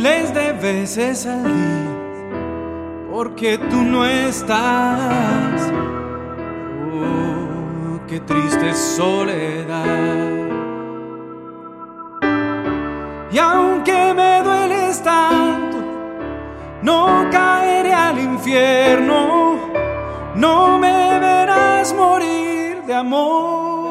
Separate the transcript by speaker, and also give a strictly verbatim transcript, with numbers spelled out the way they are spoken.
Speaker 1: miles de veces al día, porque tú no estás. Oh, qué triste soledad. Y aunque me dueles tanto, no caeré al infierno, no me verás morir de amor.